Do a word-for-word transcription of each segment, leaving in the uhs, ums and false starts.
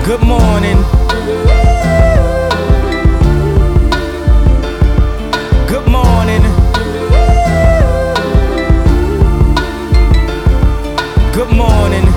Good morning. Good morning. Good morning.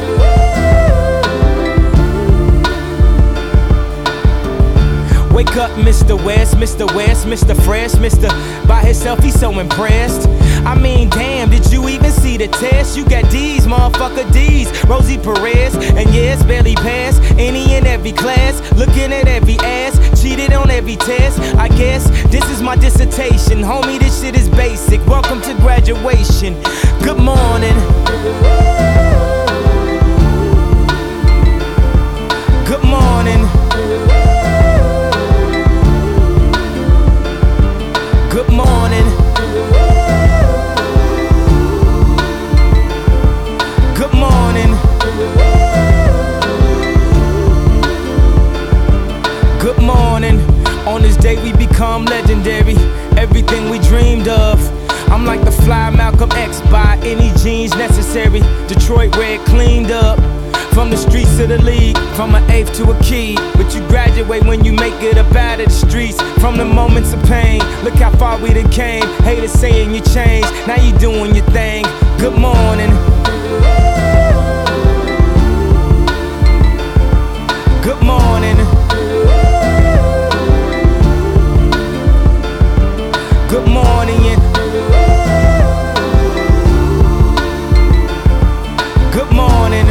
Wake up, Mister West, Mister West, Mister Fresh, Mister By himself, he's so impressed. I mean, damn, did you even see the test? You got D's, motherfucker, D's. Rosie Perez, and yes, barely passed any and every class. Looking at every ass, cheated on every test. I guess this is my dissertation. Homie, this shit is basic. Welcome to graduation. Good morning. Good morning. Good morning. Good morning. Good morning. On this day we become legendary. Everything we dreamed of. I'm like the fly Malcolm X, by any genes necessary. Detroit red cleaned up. From the streets to the league, from an eighth to a key. But you graduate when you make it up out of the streets. From the moments of pain, look how far we done came. Haters saying you changed, now you doing your thing. Good morning. Good morning. Good morning. Good morning.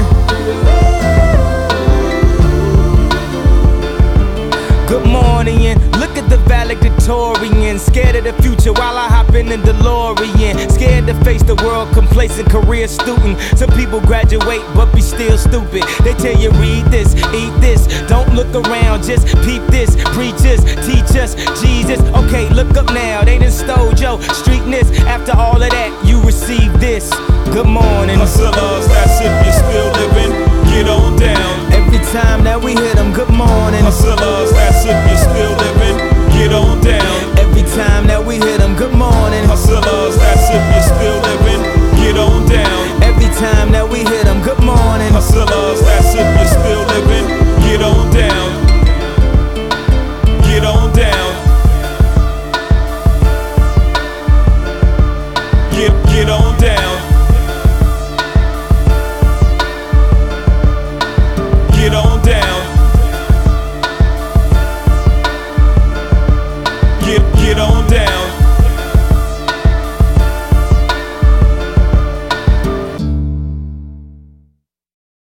Good morning, look at the valedictorian. Scared of the future while I hop in the DeLorean. Scared to face the world, complacent career student. Some people graduate but be still stupid. They tell you read this, eat this. Don't look around, just peep this. Preach us, teach us, Jesus. Okay, look up now, they done stole your streetness. After all of that, you receive this. Good morning. Hustlers, that's if you